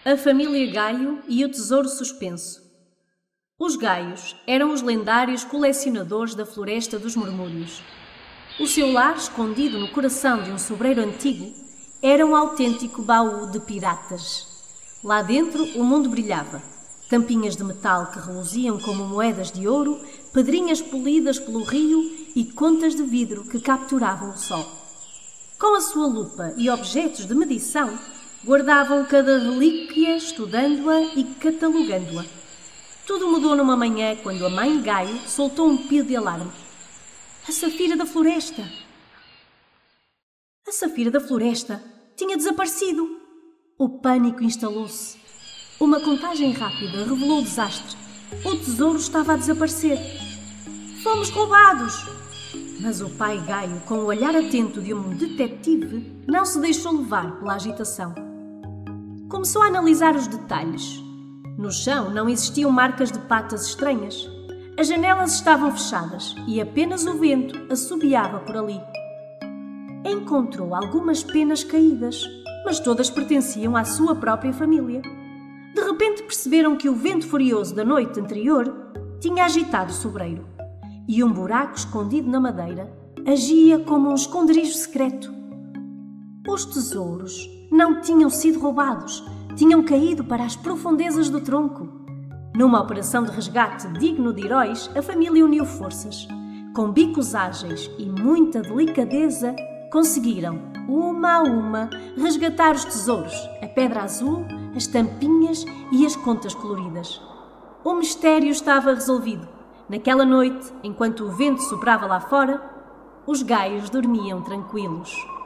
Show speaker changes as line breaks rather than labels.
A família Gaio e o tesouro suspenso. Os Gaios eram os lendários colecionadores da Floresta dos Murmúrios. O seu lar, escondido no coração de um sobreiro antigo, era um autêntico baú de piratas. Lá dentro o mundo brilhava. Tampinhas de metal que reluziam como moedas de ouro, pedrinhas polidas pelo rio e contas de vidro que capturavam o sol. Com a sua lupa e objetos de medição, guardavam cada relíquia, estudando-a e catalogando-a. Tudo mudou numa manhã quando a mãe Gaio soltou um pio de alarme. A Safira da Floresta! A Safira da Floresta tinha desaparecido. O pânico instalou-se. Uma contagem rápida revelou o desastre. O tesouro estava a desaparecer. Fomos roubados! Mas o pai Gaio, com o olhar atento de um detetive, não se deixou levar pela agitação. Começou a analisar os detalhes. No chão não existiam marcas de patas estranhas. As janelas estavam fechadas e apenas o vento assobiava por ali. Encontrou algumas penas caídas, mas todas pertenciam à sua própria família. De repente perceberam que o vento furioso da noite anterior tinha agitado o sobreiro e um buraco escondido na madeira agia como um esconderijo secreto. Os tesouros não tinham sido roubados, tinham caído para as profundezas do tronco. Numa operação de resgate digno de heróis, a família uniu forças. Com bicos ágeis e muita delicadeza, conseguiram, uma a uma, resgatar os tesouros, a pedra azul, as tampinhas e as contas coloridas. O mistério estava resolvido. Naquela noite, enquanto o vento soprava lá fora, os Gaios dormiam tranquilos.